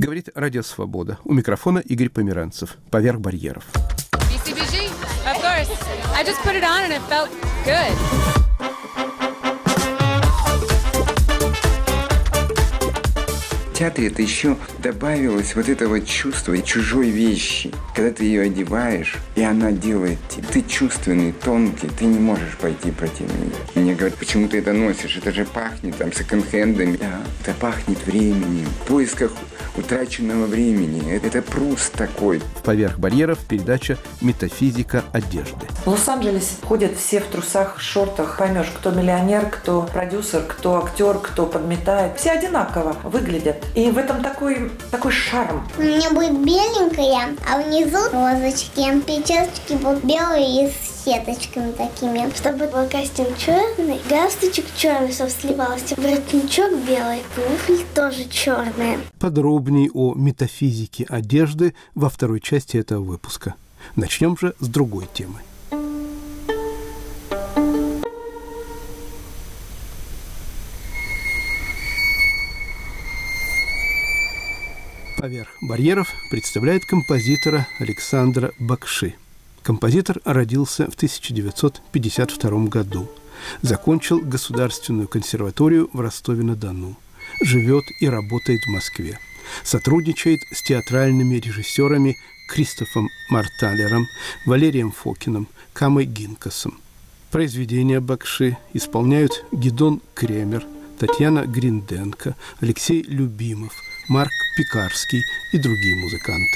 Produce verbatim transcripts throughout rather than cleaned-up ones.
Говорит Радио Свобода. У микрофона Игорь Померанцев. «Поверх барьеров». би си би джи? Of course. I just put it on and it felt good. В театре это еще добавилось вот этого чувства чужой вещи. Когда ты ее одеваешь, и она делает тебе. Ты чувственный, тонкий, ты не можешь пойти против нее. Мне говорят, почему ты это носишь? Это же пахнет там секонд-хендами. Да, это пахнет временем, в поисках утраченного времени. Это Пруст такой. В «Поверх барьеров» передача «Метафизика одежды». В Лос-Анджелесе ходят все в трусах, шортах. Поймешь, кто миллионер, кто продюсер, кто актер, кто подметает. Все одинаково выглядят. И в этом такой, такой шарм. У меня будет беленькая, а внизу розочки. Причесочки будут белые и с сеточками такими. Чтобы был костюм черный, галстучек черный, чтобы сливался, воротничок белый, туфли тоже черные. Подробнее о метафизике одежды во второй части этого выпуска. Начнем же с другой темы. «Поверх барьеров» представляет композитора Александра Бакши. Композитор родился в тысяча девятьсот пятьдесят втором году. Закончил Государственную консерваторию в Ростове-на-Дону. Живет и работает в Москве. Сотрудничает с театральными режиссерами Кристофом Марталером, Валерием Фокиным, Камой Гинкасом. Произведения Бакши исполняют Гидон Кремер, Татьяна Гринденко, Алексей Любимов, Марк Пекарский и другие музыканты.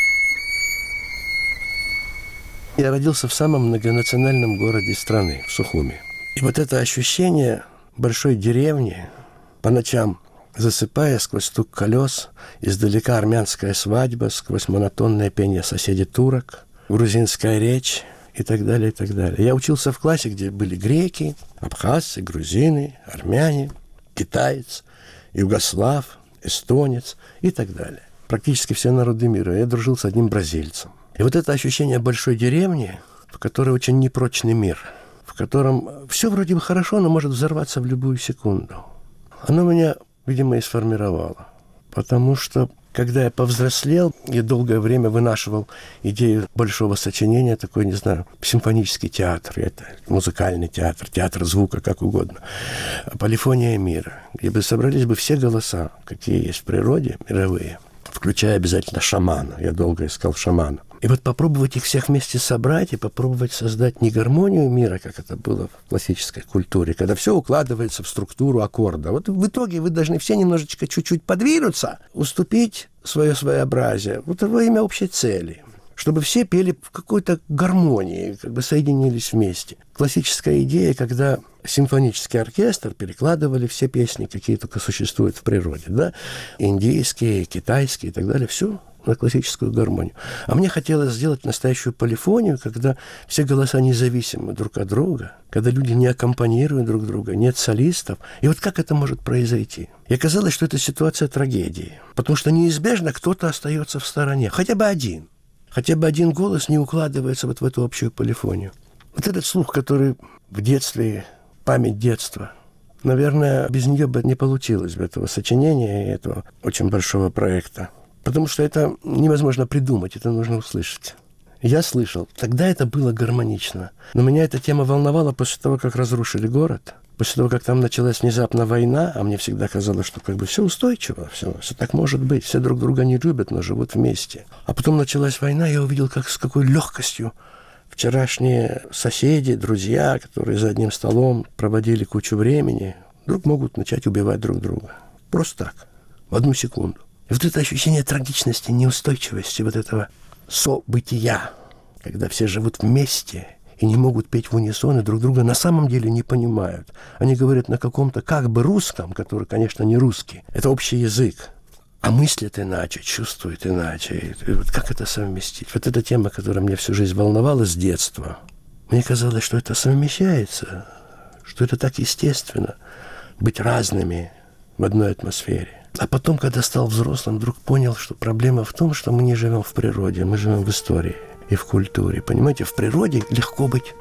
Я родился в самом многонациональном городе страны, в Сухуми. И вот это ощущение большой деревни, по ночам засыпая сквозь стук колес, издалека армянская свадьба, сквозь монотонное пение соседей турок, грузинская речь и так далее, и так далее. Я учился в классе, где были греки, абхазцы, грузины, армяне, китаец, югослав, эстонец и так далее. Практически все народы мира. Я дружил с одним бразильцем. И вот это ощущение большой деревни, в которой очень непрочный мир, в котором все вроде бы хорошо, но может взорваться в любую секунду, оно меня, видимо, и сформировало. Потому что, когда я повзрослел, я долгое время вынашивал идею большого сочинения, такой, не знаю, симфонический театр, это музыкальный театр, театр звука, как угодно, полифония мира, где бы собрались бы все голоса, какие есть в природе, мировые, включая обязательно шамана. Я долго искал шамана. И вот попробовать их всех вместе собрать и попробовать создать не гармонию мира, как это было в классической культуре, когда все укладывается в структуру аккорда. Вот в итоге вы должны все немножечко чуть-чуть подвинуться, уступить свое своеобразие вот во имя общей цели, чтобы все пели в какой-то гармонии, как бы соединились вместе. Классическая идея, когда симфонический оркестр перекладывали все песни, какие только существуют в природе, да, индийские, китайские и так далее, все на классическую гармонию. А мне хотелось сделать настоящую полифонию, когда все голоса независимы друг от друга, когда люди не аккомпанируют друг друга, нет солистов. И вот как это может произойти? И оказалось, что это ситуация трагедии, потому что неизбежно кто-то остается в стороне, хотя бы один. Хотя бы один голос не укладывается вот в эту общую полифонию. Вот этот слух, который в детстве, память детства, наверное, без нее бы не получилось бы этого сочинения и этого очень большого проекта. Потому что это невозможно придумать, это нужно услышать. Я слышал, тогда это было гармонично. Но меня эта тема волновала после того, как разрушили город, после того, как там началась внезапно война, а мне всегда казалось, что как бы все устойчиво, все, все так может быть, все друг друга не любят, но живут вместе. А потом началась война, я увидел, как с какой легкостью вчерашние соседи, друзья, которые за одним столом проводили кучу времени, вдруг могут начать убивать друг друга. Просто так, в одну секунду. И вот это ощущение трагичности, неустойчивости, вот этого события, когда все живут вместе и не могут петь в унисон, и друг друга на самом деле не понимают. Они говорят на каком-то как бы русском, который, конечно, не русский. Это общий язык. А мыслят иначе, чувствуют иначе. И вот как это совместить? Вот эта тема, которая меня всю жизнь волновала с детства. Мне казалось, что это совмещается, что это так естественно, быть разными в одной атмосфере. А потом, когда стал взрослым, вдруг понял, что проблема в том, что мы не живем в природе, мы живем в истории и в культуре. Понимаете, в природе легко быть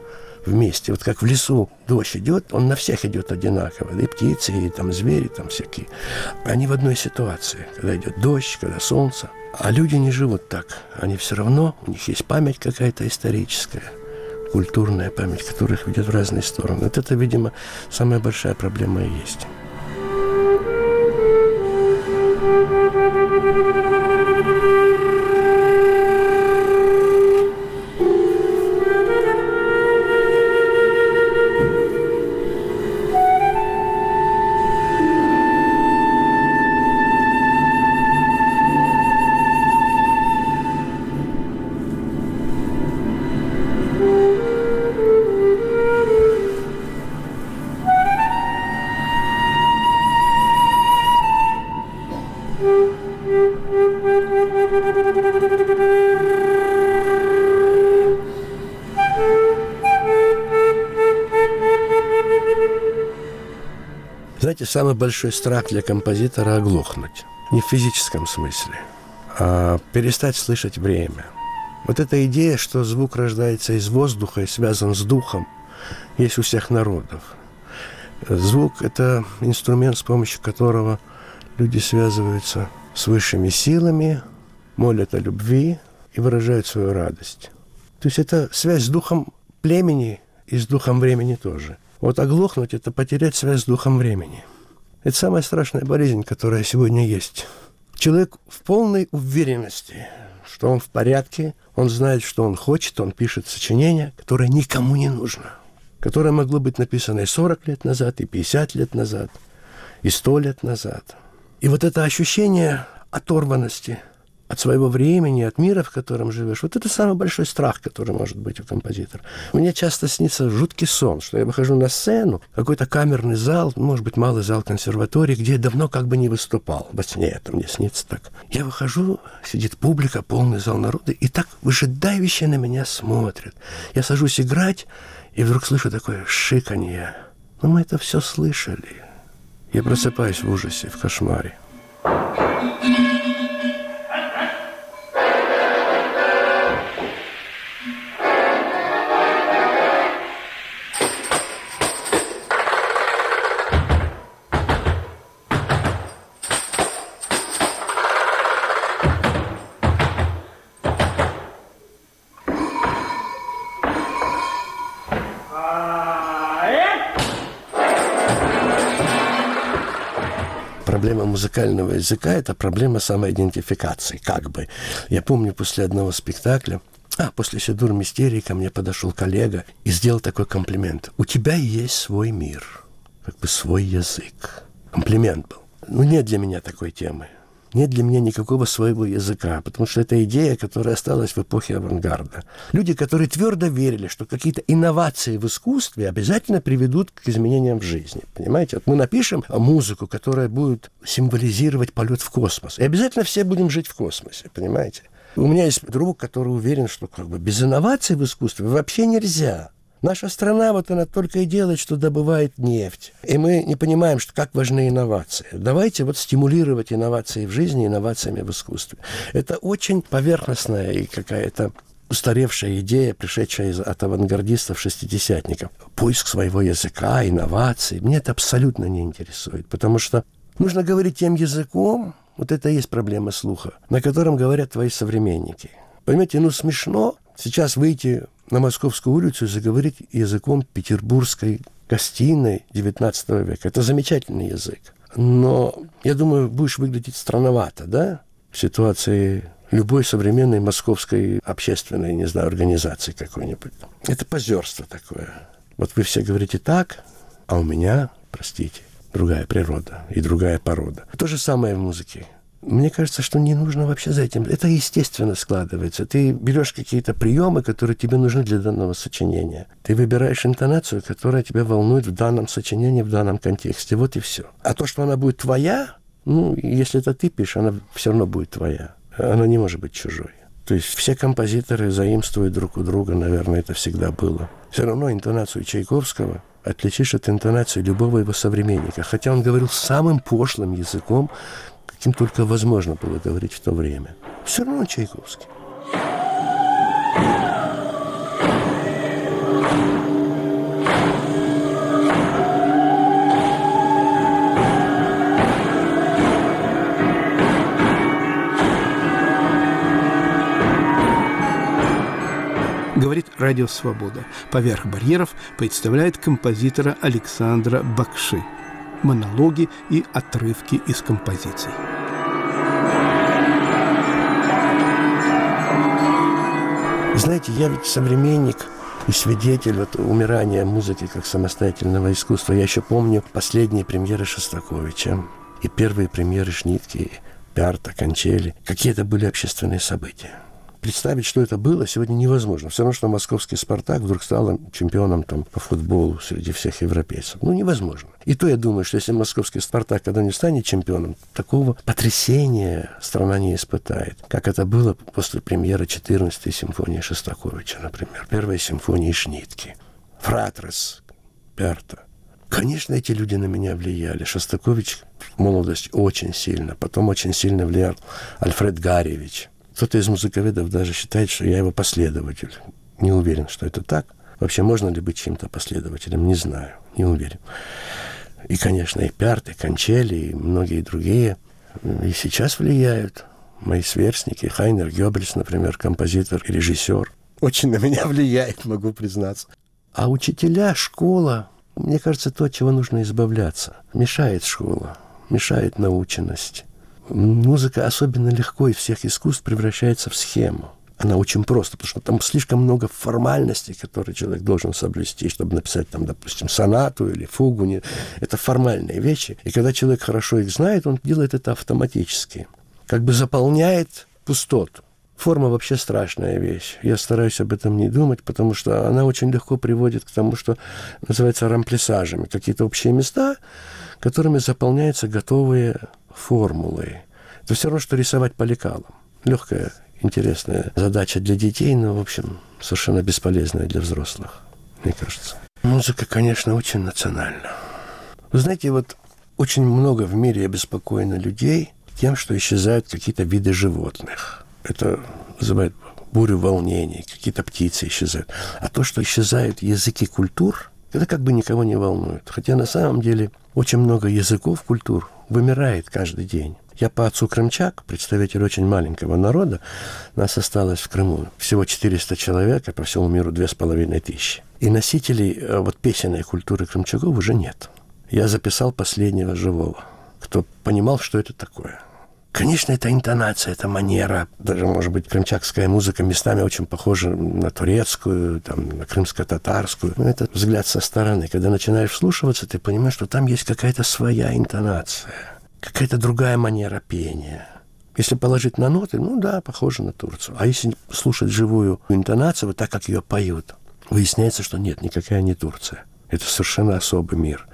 вместе. Вот как в лесу дождь идет, он на всех идет одинаково. И птицы, и там звери там всякие. Они в одной ситуации. Когда идет дождь, когда солнце. А люди не живут так. Они все равно, у них есть память какая-то историческая, культурная память, которая их ведет в разные стороны. Вот это, видимо, самая большая проблема и есть. Знаете, самый большой страх для композитора – оглохнуть. Не в физическом смысле, а перестать слышать время. Вот эта идея, что звук рождается из воздуха и связан с духом, есть у всех народов. Звук – это инструмент, с помощью которого люди связываются с высшими силами, молят о любви и выражают свою радость. То есть это связь с духом племени и с духом времени тоже. Вот оглохнуть – это потерять связь с духом времени. Это самая страшная болезнь, которая сегодня есть. Человек в полной уверенности, что он в порядке, он знает, что он хочет, он пишет сочинение, которое никому не нужно, которое могло быть написано и сорок лет назад, и пятьдесят лет назад, и сто лет назад. И вот это ощущение оторванности от своего времени, от мира, в котором живешь. Вот это самый большой страх, который может быть у композитора. Мне часто снится жуткий сон, что я выхожу на сцену, какой-то камерный зал, может быть, малый зал консерватории, где я давно как бы не выступал. Во сне это мне снится так. Я выхожу, сидит публика, полный зал народа, и так выжидающе на меня смотрят. Я сажусь играть, и вдруг слышу такое шиканье. Но мы это все слышали. Я просыпаюсь в ужасе, в кошмаре. Проблема музыкального языка – это проблема самоидентификации, как бы. Я помню, после одного спектакля, а, после «Сидур Мистерии» ко мне подошел коллега и сделал такой комплимент. «У тебя есть свой мир, как бы свой язык». Комплимент был. Ну, нет для меня такой темы. Нет для меня никакого своего языка, потому что это идея, которая осталась в эпохе авангарда. Люди, которые твердо верили, что какие-то инновации в искусстве обязательно приведут к изменениям в жизни. Понимаете? Вот мы напишем музыку, которая будет символизировать полет в космос. И обязательно все будем жить в космосе, понимаете? У меня есть друг, который уверен, что как бы без инноваций в искусстве вообще нельзя. Наша страна, вот она только и делает, что добывает нефть. И мы не понимаем, что как важны инновации. Давайте вот стимулировать инновации в жизни инновациями в искусстве. Это очень поверхностная и какая-то устаревшая идея, пришедшая из, от авангардистов-шестидесятников. Поиск своего языка, инноваций. Мне это абсолютно не интересует, потому что нужно говорить тем языком, вот это и есть проблема слуха, на котором говорят твои современники. Понимаете, ну смешно сейчас выйти на Московскую улицу и заговорить языком петербургской гостиной девятнадцатого века. Это замечательный язык. Но, я думаю, будешь выглядеть странновато, да? В ситуации любой современной московской общественной, не знаю, организации какой-нибудь. Это позерство такое. Вот вы все говорите так, а у меня, простите, другая природа и другая порода. То же самое в музыке. Мне кажется, что не нужно вообще за этим. Это естественно складывается. Ты берешь какие-то приемы, которые тебе нужны для данного сочинения. Ты выбираешь интонацию, которая тебя волнует в данном сочинении, в данном контексте. Вот и все. А то, что она будет твоя, ну, если это ты пишешь, она все равно будет твоя. Она не может быть чужой. То есть все композиторы заимствуют друг у друга, наверное, это всегда было. Все равно интонацию Чайковского отличишь от интонации любого его современника. Хотя он говорил самым пошлым языком, каким только возможно было говорить в то время. Все равно Чайковский. Говорит Радио Свобода. «Поверх барьеров» представляет композитора Александра Бакши. Монологи и отрывки из композиций. Знаете, я ведь современник и свидетель вот умирания музыки как самостоятельного искусства. Я еще помню последние премьеры Шостаковича и первые премьеры Шнитке, Пярта, Кончели. Какие это были общественные события. Представить, что это было, сегодня невозможно. Все равно, что московский «Спартак» вдруг стал чемпионом там, по футболу среди всех европейцев. Ну, невозможно. И то я думаю, что если московский «Спартак» когда-нибудь станет чемпионом, такого потрясения страна не испытает, как это было после премьеры четырнадцатой симфонии Шостаковича, например, первой симфонии Шнитке, Фратрес, Пярта. Конечно, эти люди на меня влияли. Шостакович в молодости очень сильно, потом очень сильно влиял Альфред Гарьевич. Кто-то из музыковедов даже считает, что я его последователь. Не уверен, что это так. Вообще, можно ли быть чьим-то последователем? Не знаю, не уверен. И, конечно, и Пярт, и Кончели, и многие другие. И сейчас влияют мои сверстники. Хайнер Гёббельс, например, композитор и режиссер. Очень на меня влияет, могу признаться. А учителя, школа, мне кажется, то, от чего нужно избавляться. Мешает школа, мешает наученность. Музыка особенно легко из всех искусств превращается в схему. Она очень проста, потому что там слишком много формальностей, которые человек должен соблюсти, чтобы написать, там, допустим, сонату или фугу. Это формальные вещи. И когда человек хорошо их знает, он делает это автоматически. Как бы заполняет пустоту. Форма вообще страшная вещь. Я стараюсь об этом не думать, потому что она очень легко приводит к тому, что называется рамплисажами. Какие-то общие места, которыми заполняются готовые формулы. Это все равно, что рисовать по лекалам. Легкая, интересная задача для детей, но, в общем, совершенно бесполезная для взрослых, мне кажется. Музыка, конечно, очень национальна. Вы знаете, вот очень много в мире обеспокоено людей тем, что исчезают какие-то виды животных. Это вызывает бурю волнений, какие-то птицы исчезают. А то, что исчезают языки культур, это как бы никого не волнует. Хотя на самом деле очень много языков, культур вымирает каждый день. Я по отцу крымчак, представитель очень маленького народа. Нас осталось в Крыму всего четыреста человек, а по всему миру две с половиной тысячи. И носителей вот песенной культуры крымчаков уже нет. Я записал последнего живого, кто понимал, что это такое. Конечно, это интонация, это манера. Даже, может быть, крымчакская музыка местами очень похожа на турецкую, там, на крымско-татарскую. Но это взгляд со стороны. Когда начинаешь вслушиваться, ты понимаешь, что там есть какая-то своя интонация, какая-то другая манера пения. Если положить на ноты, ну да, похоже на Турцию. А если слушать живую интонацию, вот так, как ее поют, выясняется, что нет, никакая не Турция. Это совершенно особый мир.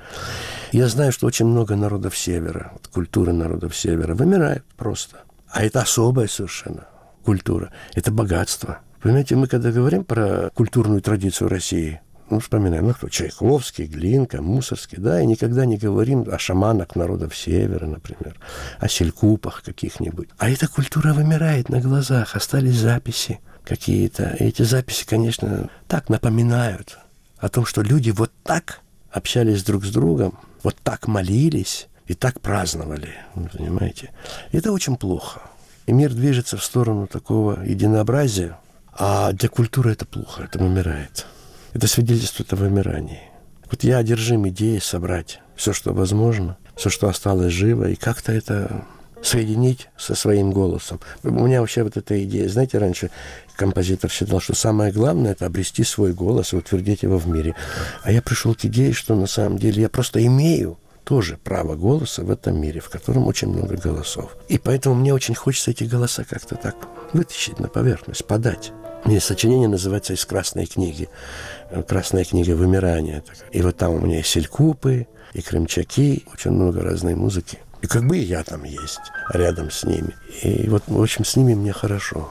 Я знаю, что очень много народов Севера, культуры народов Севера вымирает просто. А это особая совершенно культура. Это богатство. Понимаете, мы когда говорим про культурную традицию России, ну, вспоминаем, ну, кто? Чайковский, Глинка, Мусорский, да, и никогда не говорим о шаманах народов Севера, например, о селькупах каких-нибудь. А эта культура вымирает на глазах, остались записи какие-то. И эти записи, конечно, так напоминают о том, что люди вот так общались друг с другом, вот так молились и так праздновали, вы понимаете? Это очень плохо. И мир движется в сторону такого единообразия, а для культуры это плохо, это вымирает. Это свидетельствует о вымирании. Вот я одержим идеей собрать все, что возможно, все, что осталось живо, и как-то это соединить со своим голосом. У меня вообще вот эта идея, знаете, раньше композитор считал, что самое главное – это обрести свой голос и утвердить его в мире. А я пришел к идее, что на самом деле я просто имею тоже право голоса в этом мире, в котором очень много голосов. И поэтому мне очень хочется эти голоса как-то так вытащить на поверхность, подать. Мне сочинение называется «Из красной книги». «Красная книга вымирания». И вот там у меня и селькупы, и крымчаки, очень много разной музыки. И как бы и я там есть, рядом с ними. И вот, в общем, с ними мне хорошо.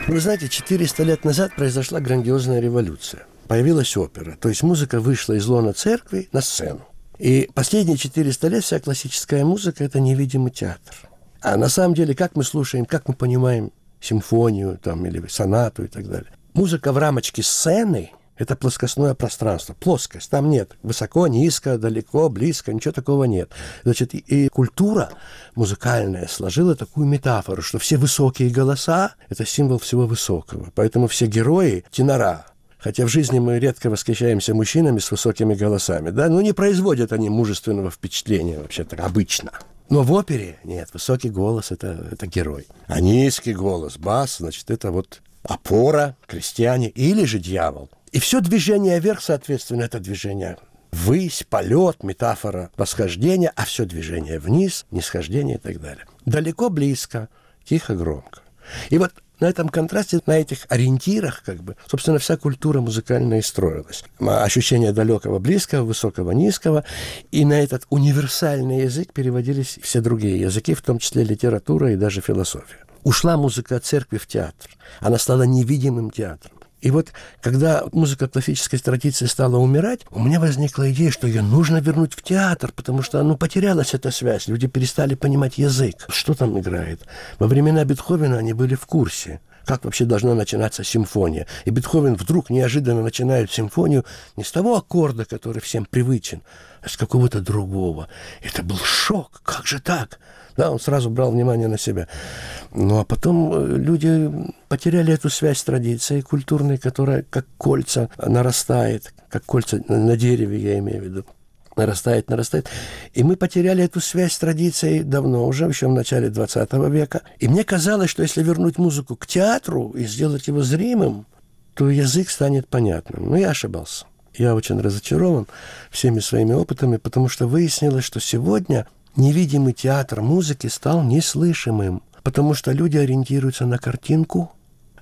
Вы знаете, четыреста лет назад произошла грандиозная революция. Появилась опера, то есть музыка вышла из лона церкви на сцену. И последние четыреста лет вся классическая музыка – это невидимый театр. А на самом деле, как мы слушаем, как мы понимаем симфонию там, или сонату и так далее. Музыка в рамочке сцены – это плоскостное пространство, плоскость. Там нет высоко, низко, далеко, близко, ничего такого нет. Значит, и, и культура музыкальная сложила такую метафору, что все высокие голоса – это символ всего высокого. Поэтому все герои – тенора. Хотя в жизни мы редко восхищаемся мужчинами с высокими голосами, да, но не производят они мужественного впечатления вообще-то обычно. Но в опере нет, высокий голос это, – это герой. А низкий голос, бас, значит, это вот опора, крестьяне или же дьявол. И все движение вверх, соответственно, это движение ввысь, полет, метафора восхождения, а все движение вниз, нисхождение и так далее. Далеко, близко, тихо, громко. И вот на этом контрасте, на этих ориентирах, как бы, собственно, вся культура музыкальная и строилась. Ощущение далекого, близкого, высокого, низкого. И на этот универсальный язык переводились все другие языки, в том числе литература и даже философия. Ушла музыка от церкви в театр. Она стала невидимым театром. И вот, когда музыка классической традиции стала умирать, у меня возникла идея, что ее нужно вернуть в театр, потому что, ну, потерялась эта связь, люди перестали понимать язык. Что там играет? Во времена Бетховена они были в курсе, как вообще должна начинаться симфония. И Бетховен вдруг неожиданно начинает симфонию не с того аккорда, который всем привычен, а с какого-то другого. Это был шок. Как же так? Да, он сразу брал внимание на себя. Ну, а потом люди потеряли эту связь с традицией культурной, которая как кольца нарастает, как кольца на дереве, я имею в виду, нарастает, нарастает. И мы потеряли эту связь с традицией давно, уже еще в начале двадцатого века. И мне казалось, что если вернуть музыку к театру и сделать его зримым, то язык станет понятным. Но я ошибался. Я очень разочарован всеми своими опытами, потому что выяснилось, что сегодня невидимый театр музыки стал неслышимым, потому что люди ориентируются на картинку,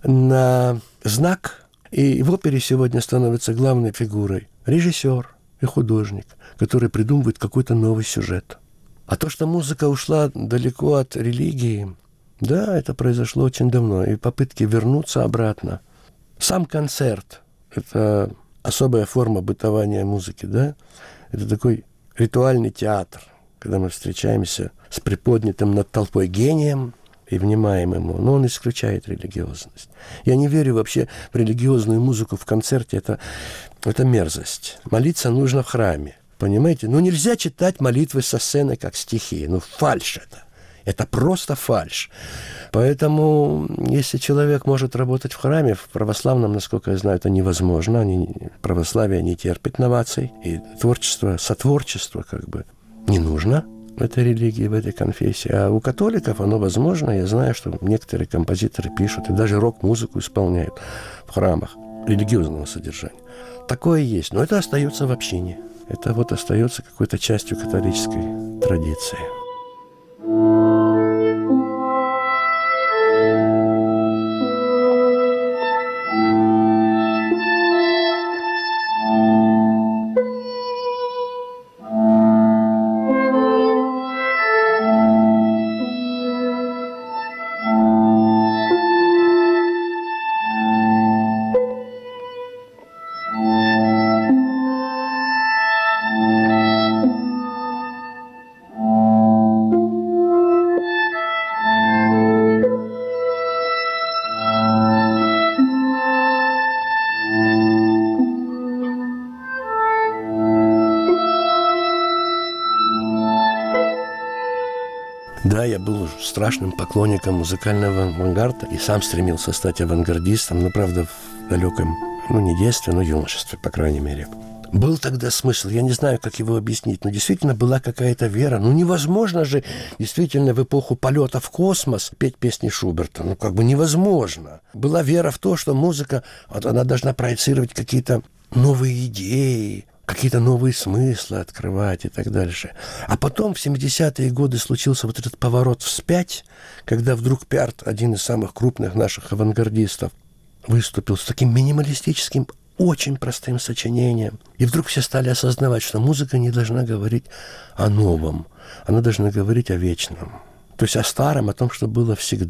на знак, и в опере сегодня становится главной фигурой режиссер и художник, который придумывает какой-то новый сюжет. А то, что музыка ушла далеко от религии, да, это произошло очень давно, и попытки вернуться обратно. Сам концерт – это особая форма бытования музыки, да? Это такой ритуальный театр, когда мы встречаемся с приподнятым над толпой гением и внимаем ему, но он исключает религиозность. Я не верю вообще в религиозную музыку в концерте, это, это мерзость. Молиться нужно в храме, понимаете? Ну, нельзя читать молитвы со сцены как стихи, ну, фальшь это. Это просто фальшь. Поэтому, если человек может работать в храме, в православном, насколько я знаю, это невозможно. Они, православие не терпит новаций. И творчество, сотворчество как бы не нужно в этой религии, в этой конфессии. А у католиков оно возможно. Я знаю, что некоторые композиторы пишут и даже рок-музыку исполняют в храмах религиозного содержания. Такое есть. Но это остается в общине. Это вот остается какой-то частью католической традиции. Да, я был страшным поклонником музыкального авангарда и сам стремился стать авангардистом, но, правда, в далеком, ну, не детстве, но юношестве, по крайней мере. Был тогда смысл, я не знаю, как его объяснить, но действительно была какая-то вера. Ну, невозможно же действительно в эпоху полета в космос петь песни Шуберта. Ну, как бы невозможно. Была вера в то, что музыка, вот, она должна проецировать какие-то новые идеи, какие-то новые смыслы открывать и так дальше. А потом в семидесятые годы случился вот этот поворот вспять, когда вдруг Пиарт, один из самых крупных наших авангардистов, выступил с таким минималистическим, очень простым сочинением. И вдруг все стали осознавать, что музыка не должна говорить о новом, она должна говорить о вечном. То есть о старом, о том, что было всегда.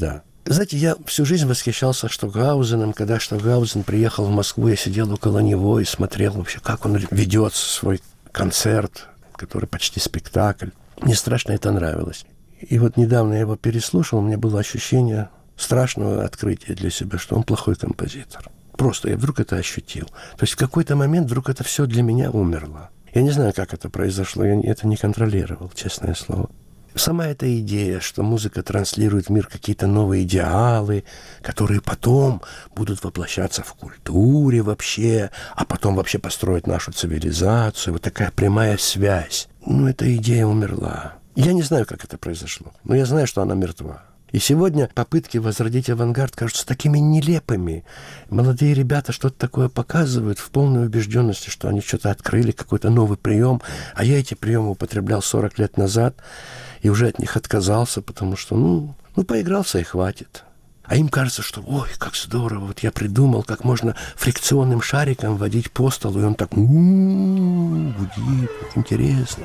Знаете, я всю жизнь восхищался Штокгаузеном. Когда Штокгаузен приехал в Москву, я сидел около него и смотрел вообще, как он ведет свой концерт, который почти спектакль. Мне страшно это нравилось. И вот недавно я его переслушал, у меня было ощущение страшного открытия для себя, что он плохой композитор. Просто я вдруг это ощутил. То есть в какой-то момент вдруг это все для меня умерло. Я не знаю, как это произошло, я это не контролировал, честное слово. Сама эта идея, что музыка транслирует в мир какие-то новые идеалы, которые потом будут воплощаться в культуре вообще, а потом вообще построить нашу цивилизацию, вот такая прямая связь. Ну, эта идея умерла. Я не знаю, как это произошло, но я знаю, что она мертва. И сегодня попытки возродить авангард кажутся такими нелепыми. Молодые ребята что-то такое показывают в полной убежденности, что они что-то открыли, какой-то новый прием, а я эти приемы употреблял сорок лет назад и уже от них отказался, потому что, ну, ну поигрался и хватит. А им кажется, что, ой, как здорово, вот я придумал, как можно фрикционным шариком водить по столу, и он так м-м-м, гудит, интересно.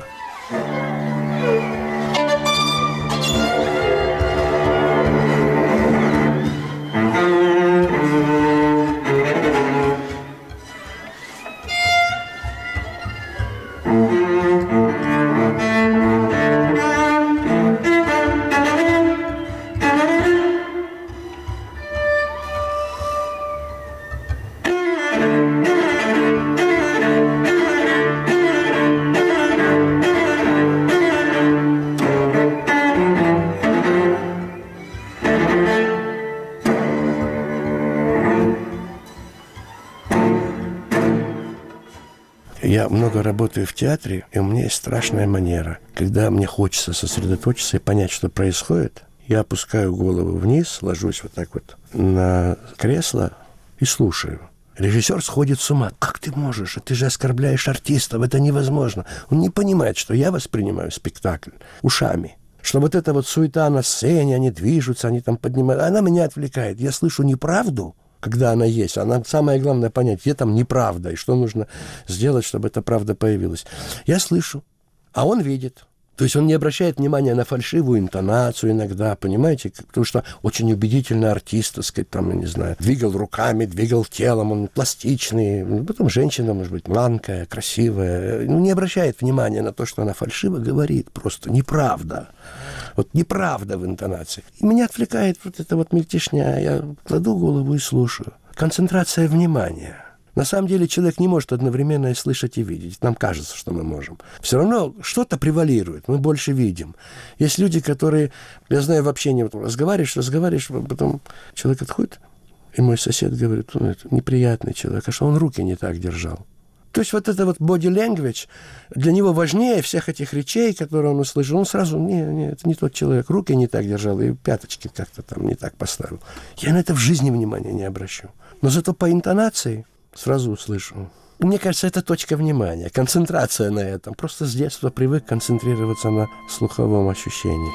Я много работаю в театре, и у меня есть страшная манера. Когда мне хочется сосредоточиться и понять, что происходит, я опускаю голову вниз, ложусь вот так вот на кресло и слушаю. Режиссер сходит с ума. Как ты можешь? Ты же оскорбляешь артистов, это невозможно. Он не понимает, что я воспринимаю спектакль ушами. Что вот эта вот суета на сцене, они движутся, они там поднимают. Она меня отвлекает. Я слышу неправду, когда она есть. Она, самое главное понять, где там неправда, и что нужно сделать, чтобы эта правда появилась. Я слышу, а он видит. То есть он не обращает внимания на фальшивую интонацию иногда, понимаете? Потому что очень убедительный артист, так сказать, там, я не знаю, двигал руками, двигал телом, он пластичный. Потом женщина, может быть, манкая, красивая. Ну, не обращает внимания на то, что она фальшиво говорит. Просто неправда. Вот неправда в интонации. И меня отвлекает вот эта вот мельтешня. Я кладу голову и слушаю. Концентрация внимания. На самом деле человек не может одновременно и слышать, и видеть. Нам кажется, что мы можем. Все равно что-то превалирует, мы больше видим. Есть люди, которые, я знаю, в общении вот, разговариваешь, разговариваешь, потом человек отходит, и мой сосед говорит, ну, это неприятный человек, а что он руки не так держал. То есть вот это вот body language для него важнее всех этих речей, которые он услышал. Он сразу, не, не, это не тот человек, руки не так держал, и пяточки как-то там не так поставил. Я на это в жизни внимания не обращу. Но зато по интонации сразу услышу. Мне кажется, это точка внимания, концентрация на этом. Просто с детства привык концентрироваться на слуховом ощущении.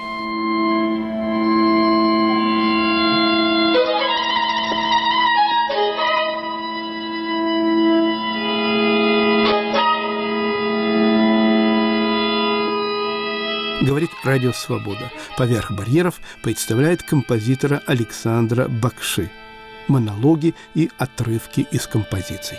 Говорит Радио Свобода. «Поверх барьеров» представляет композитора Александра Бакши. Монологи и отрывки из композиций.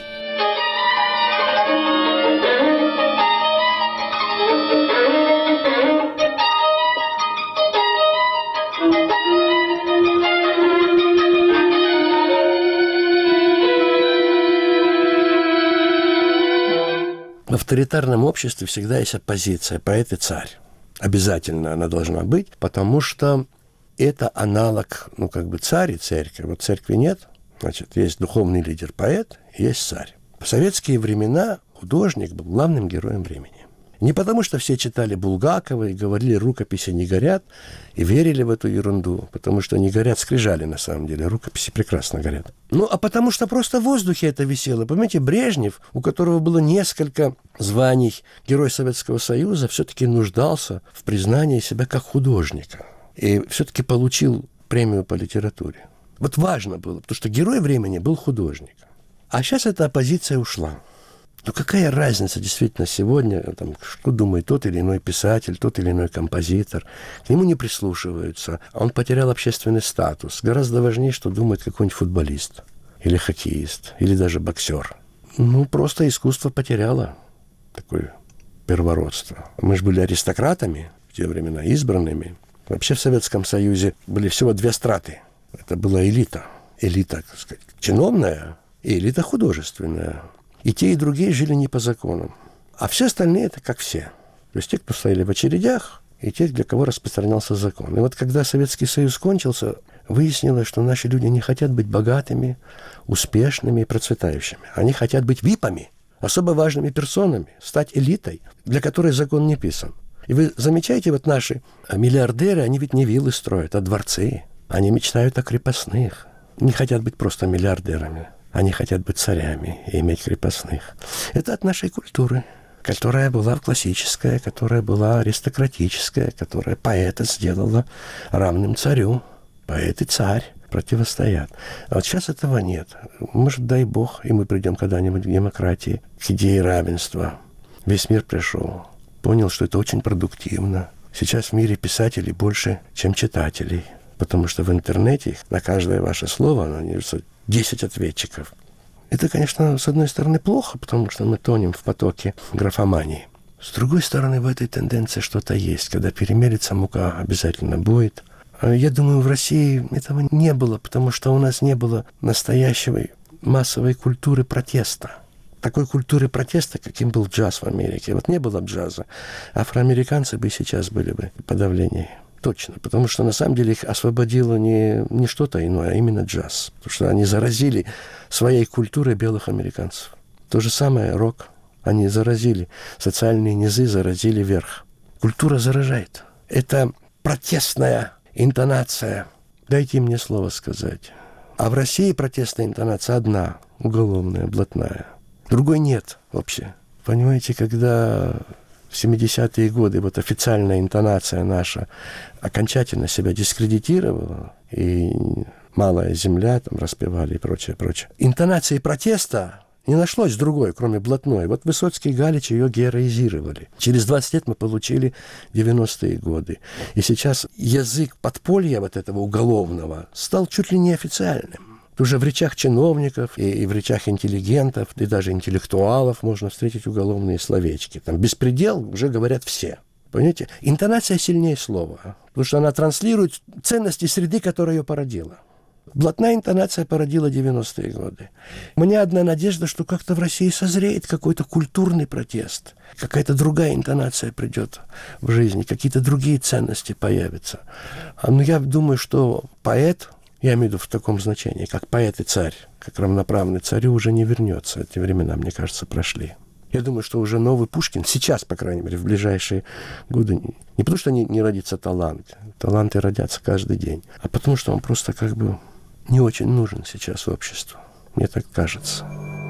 В авторитарном обществе всегда есть оппозиция, поэт и царь. Обязательно она должна быть, потому что это аналог, ну, как бы царь и церковь. Вот церкви нет, значит, есть духовный лидер поэт, есть царь. В советские времена художник был главным героем времени. Не потому, что все читали Булгакова и говорили, рукописи не горят, и верили в эту ерунду, потому что не горят скрижали, на самом деле, рукописи прекрасно горят. Ну, а потому что просто в воздухе это висело. Понимаете, Брежнев, у которого было несколько званий Герой Советского Союза, все-таки нуждался в признании себя как художника. И все-таки получил премию по литературе. Вот важно было, потому что герой времени был художник. А сейчас эта оппозиция ушла. Ну какая разница действительно сегодня, там, что думает тот или иной писатель, тот или иной композитор. К нему не прислушиваются, а он потерял общественный статус. Гораздо важнее, что думает какой-нибудь футболист, или хоккеист, или даже боксер. Ну, просто искусство потеряло такое первородство. Мы же были аристократами в те времена, избранными. Вообще в Советском Союзе были всего две страты. Это была элита. Элита, так сказать, чиновная и элита художественная. И те, и другие жили не по законам. А все остальные это как все. То есть те, кто стояли в очередях, и те, для кого распространялся закон. И вот когда Советский Союз кончился, выяснилось, что наши люди не хотят быть богатыми, успешными и процветающими. Они хотят быть випами, особо важными персонами, стать элитой, для которой закон не писан. И вы замечаете, вот наши миллиардеры, они ведь не виллы строят, а дворцы. Они мечтают о крепостных. Не хотят быть просто миллиардерами. Они хотят быть царями и иметь крепостных. Это от нашей культуры, которая была классическая, которая была аристократическая, которая поэта сделала равным царю. Поэт и царь противостоят. А вот сейчас этого нет. Может, дай бог, и мы придем когда-нибудь к демократии, к идее равенства. Весь мир пришел, понял, что это очень продуктивно. Сейчас в мире писателей больше, чем читателей. Потому что в интернете на каждое ваше слово найдется десять ответчиков. Это, конечно, с одной стороны плохо, потому что мы тонем в потоке графомании. С другой стороны, в этой тенденции что-то есть. Когда перемелется мука, обязательно будет. Я думаю, в России этого не было, потому что у нас не было настоящей массовой культуры протеста. Такой культуры протеста, каким был джаз в Америке. Вот не было джаза. Афроамериканцы бы сейчас были бы в подавлении. Точно, потому что на самом деле их освободило не, не что-то иное, а именно джаз. Потому что они заразили своей культурой белых американцев. То же самое рок. Они заразили, социальные низы заразили верх. Культура заражает. Это протестная интонация. Дайте мне слово сказать. А в России протестная интонация одна, уголовная, блатная. Другой нет вообще. Понимаете, когда в семидесятые годы вот официальная интонация наша окончательно себя дискредитировала, и «Малая земля» там распевали и прочее, прочее. Интонации протеста не нашлось другой, кроме блатной. Вот Высоцкий и Галич ее героизировали. Через двадцать лет мы получили девяностые годы. И сейчас язык подполья вот этого уголовного стал чуть ли не официальным. Уже в речах чиновников и, и в речах интеллигентов, и даже интеллектуалов можно встретить уголовные словечки. Там «беспредел» уже говорят все. Понимаете? Интонация сильнее слова, потому что она транслирует ценности среды, которая ее породила. Блатная интонация породила девяностые годы. У меня одна надежда, что как-то в России созреет какой-то культурный протест. Какая-то другая интонация придет в жизни, какие-то другие ценности появятся. Но я думаю, что поэт... Я имею в виду в таком значении, как поэт и царь, как равноправный царю, уже не вернется. Эти времена, мне кажется, прошли. Я думаю, что уже новый Пушкин, сейчас, по крайней мере, в ближайшие годы, не потому что не, не родится талант, таланты родятся каждый день, а потому что он просто как бы не очень нужен сейчас обществу. Мне так кажется.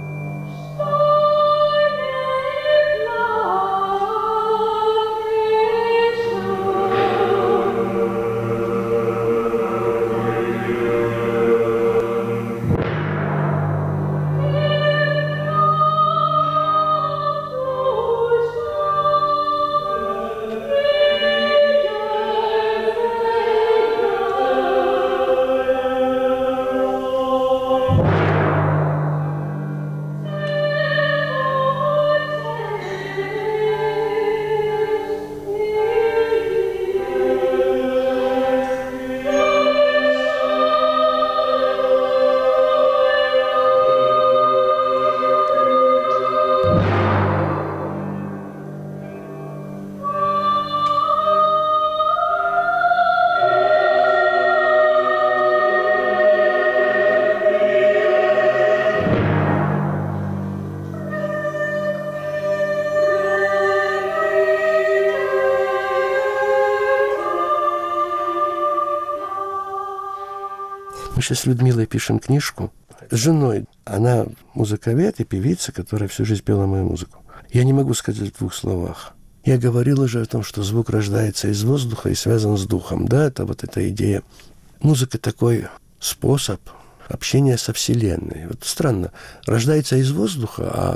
Мы сейчас с Людмилой пишем книжку с женой. Она музыковед и певица, которая всю жизнь пела мою музыку. Я не могу сказать в двух словах. Я говорил уже о том, что звук рождается из воздуха и связан с духом. Да, это вот эта идея. Музыка такой способ общения со Вселенной. Вот странно, рождается из воздуха, а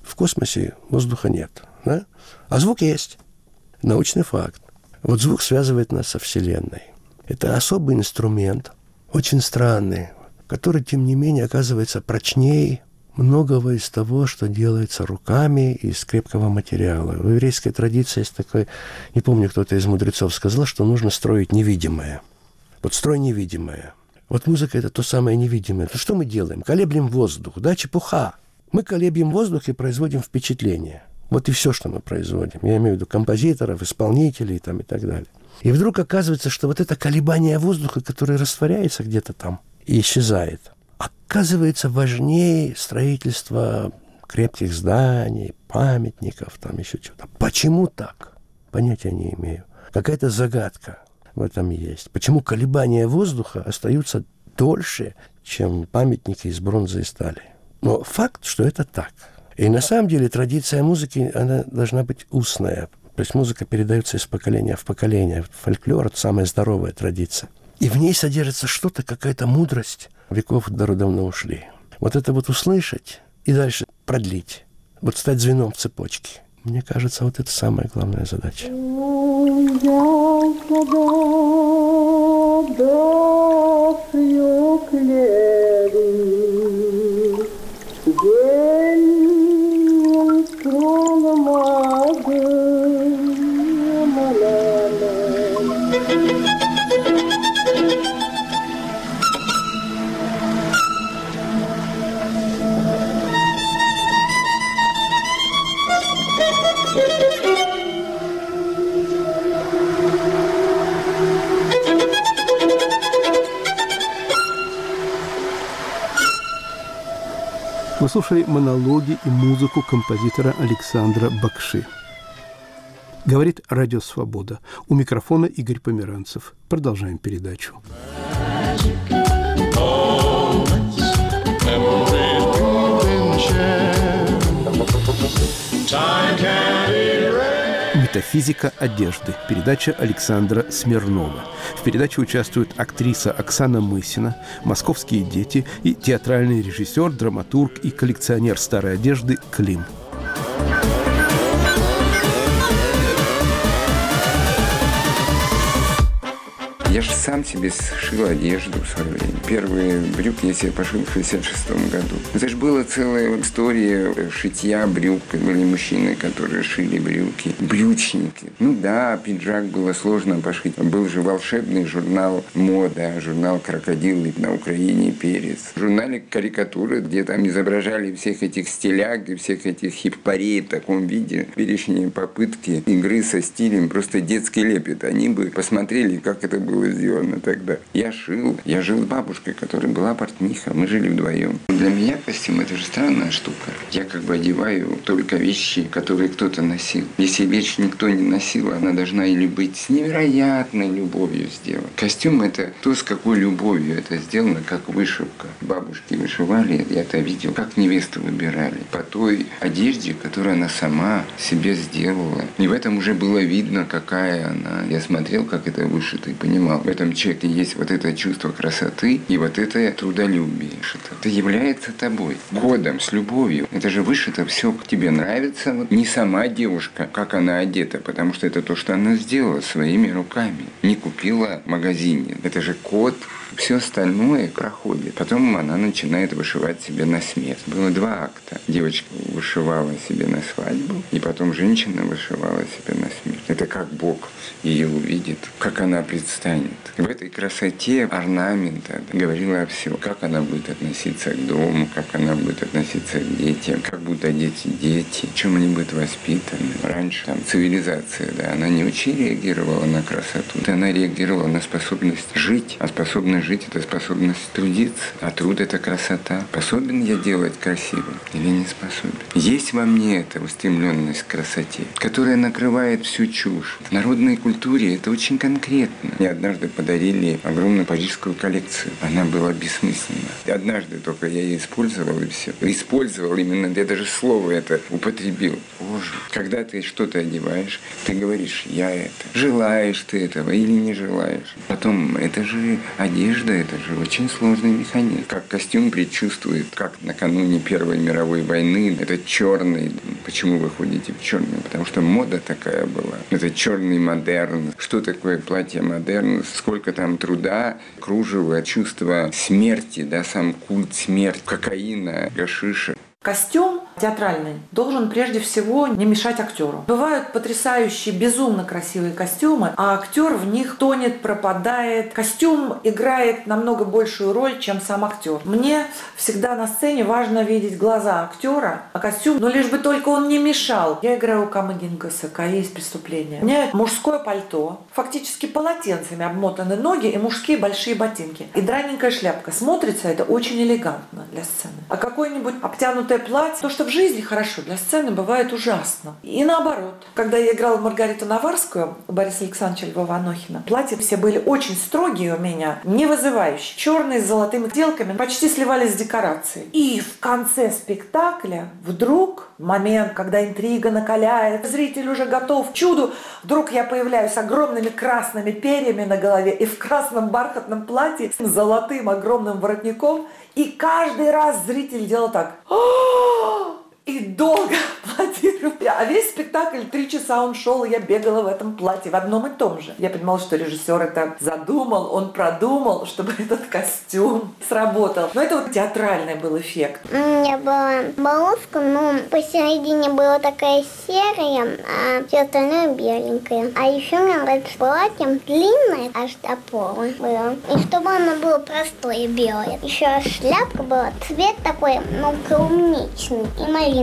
в космосе воздуха нет, да? А звук есть. Научный факт. Вот звук связывает нас со Вселенной. Это особый инструмент, очень странный, который, тем не менее, оказывается прочнее многого из того, что делается руками из крепкого материала. В еврейской традиции есть такой, не помню, кто-то из мудрецов сказал, что нужно строить невидимое. Вот строй невидимое. Вот музыка – это то самое невидимое. То что мы делаем? Колеблем воздух, да, чепуха. Мы колеблем воздух и производим впечатление. Вот и все, что мы производим. Я имею в виду композиторов, исполнителей там, и так далее. И вдруг оказывается, что вот это колебание воздуха, которое растворяется где-то там и исчезает, оказывается важнее строительства крепких зданий, памятников, там еще чего-то. Почему так? Понятия не имею. Какая-то загадка в этом есть. Почему колебания воздуха остаются дольше, чем памятники из бронзы и стали? Но факт, что это так. И на самом деле традиция музыки, она должна быть устная. То есть музыка передается из поколения в поколение. Фольклор – это самая здоровая традиция. И в ней содержится что-то, какая-то мудрость. Веков давно ушли. Вот это вот услышать и дальше продлить. Вот стать звеном в цепочке. Мне кажется, вот это самая главная задача. Вы слушали монологи и музыку композитора Александра Бакши. Говорит Радио Свобода. У микрофона Игорь Померанцев. Продолжаем передачу. Метафизика одежды. Передача Александра Смирнова. В передаче участвуют актриса Оксана Мысина, московские дети и театральный режиссер, драматург и коллекционер старой одежды Клим. Я же сам себе сшил одежду в свое время. Первые брюки я себе пошил в шестьдесят шестом году. Это же была целая история шитья брюк. Были мужчины, которые шили брюки. Брючники. Ну да, пиджак было сложно пошить. Был же волшебный журнал «Мода», журнал «Крокодил» на Украине «Перец». В журнале «Карикатуры», где там изображали всех этих стиляг и всех этих хиппарей в таком виде. Перечные попытки игры со стилем, просто детский лепет. Они бы посмотрели, как это было сделано тогда. Я шил. Я жил с бабушкой, которая была портниха. Мы жили вдвоем. Для меня костюм – это же странная штука. Я как бы одеваю только вещи, которые кто-то носил. Если вещь никто не носил, она должна или быть с невероятной любовью сделана. Костюм – это то, с какой любовью это сделано, как вышивка. Бабушки вышивали, я это видел, как невесту выбирали. По той одежде, которую она сама себе сделала. И в этом уже было видно, какая она. Я смотрел, как это вышито, и понимал. В этом человеке есть вот это чувство красоты и вот это трудолюбие. Это является тобой. Годом, с любовью. Это же вышито все. Тебе нравится вот не сама девушка, как она одета, потому что это то, что она сделала своими руками. Не купила в магазине. Это же код. Все остальное проходит. Потом она начинает вышивать себе на смерть. Было два акта. Девочка вышивала себе на свадьбу, и потом женщина вышивала себе на смерть. Это как Бог ее увидит, как она предстанет. В этой красоте орнамента говорила все. Как она будет относиться к дому, как она будет относиться к детям, как будут одеты дети, чем они будут воспитаны. Раньше там цивилизация, да, она не очень реагировала на красоту. Она реагировала на способность жить, а способность жить – это способность трудиться. А труд – это красота. Способен я делать красивым или не способен? Есть во мне эта устремленность к красоте, которая накрывает всю чушь. В народной культуре это очень конкретно. Мне однажды подарили огромную парижскую коллекцию. Она была бессмысленна. Однажды только я ее использовал, и все. Использовал именно, я даже слово это употребил. тоже. Когда ты что-то одеваешь, ты говоришь «я это». Желаешь ты этого или не желаешь. Потом, это же одежда, это же очень сложный механизм. Как костюм предчувствует, как накануне Первой мировой войны, это черный. Почему вы ходите в черном? Потому что мода такая была. Это черный модерн. Что такое платье модерн? Сколько там труда, кружева, чувство смерти, да, сам культ смерти, кокаина, гашиша. Костюм театральный должен прежде всего не мешать актеру. Бывают потрясающие, безумно красивые костюмы, а актер в них тонет, пропадает. Костюм играет намного большую роль, чем сам актер. Мне всегда на сцене важно видеть глаза актера, а костюм, ну лишь бы только он не мешал. Я играю у Камы Гингаса, «Каи из преступления». У меня мужское пальто, фактически полотенцами обмотаны ноги и мужские большие ботинки. И драненькая шляпка. Смотрится это очень элегантно для сцены. А какой-нибудь обтянутый платье, то, что в жизни хорошо, для сцены бывает ужасно. И наоборот. Когда я играла Маргариту Наварскую у Бориса Александровича Львова-Анохина, платья все были очень строгие у меня, не вызывающие. Черные с золотыми отделками, почти сливались с декорацией. И в конце спектакля вдруг момент, когда интрига накаляет, зритель уже готов к чуду, вдруг я появляюсь с огромными красными перьями на голове и в красном бархатном платье с золотым огромным воротником. И каждый раз зритель делал так. И долго аплодировал. А весь спектакль, три часа он шел, и я бегала в этом платье, в одном и том же. Я понимала, что режиссер это задумал, он продумал, чтобы этот костюм сработал. Но это вот театральный был эффект. У меня была полоска, но посередине была такая серая, а все остальное беленькое. А еще мне нравится платье длинное, аж до пола было. И чтобы оно было простое белое. Еще шляпка была, цвет такой, ну, клубничный и малиновый.